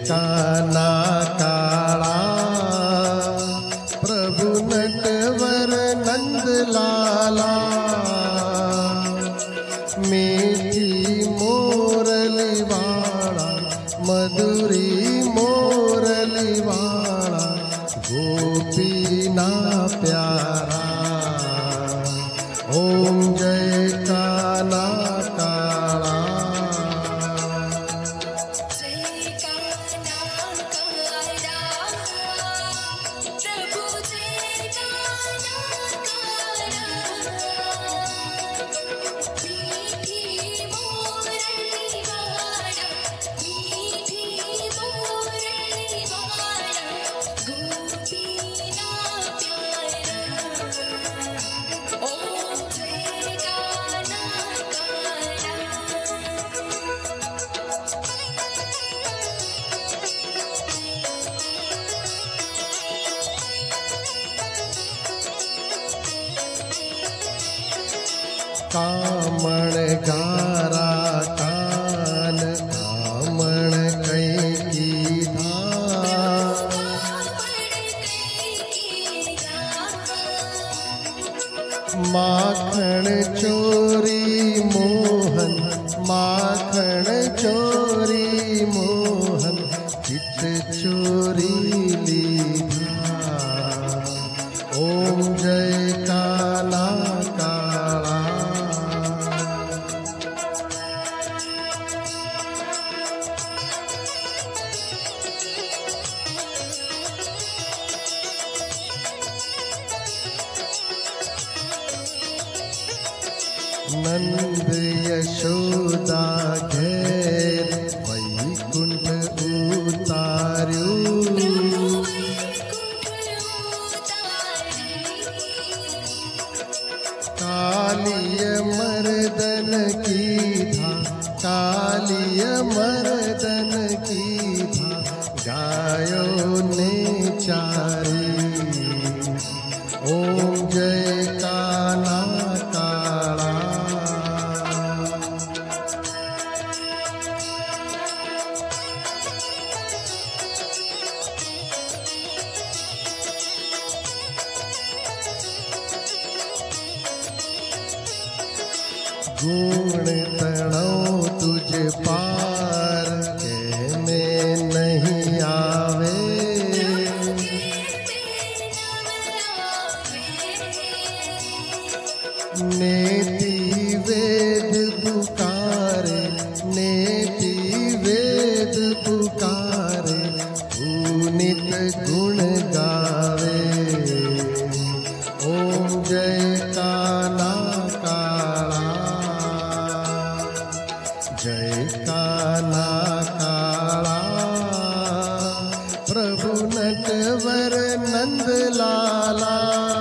काना काळा प्रभु नटवर नंद लाला मीठी मोरली वाला मधुरी मोरली वाला गोपीना प्यारा ओम जय काना काला कामण गारा कान कामण कई की धाम माखण चोरी मोहन माखण चोरी मोहन चित चोरी लीधा ओम जय काला काला नंद यशोदा घेर वैकुंठ उतार्यो कालिय मर्दन की था कालिय मर्दन की था गायो ने चारी ओम जय काला काला गुण तणो तुझे पार के में नहीं आवे नेति वेद पुकारे नेति वेद पुकारे पुनित गुण गावे ओम जय काला काला जय काला काला प्रभु नटवर नंद लाला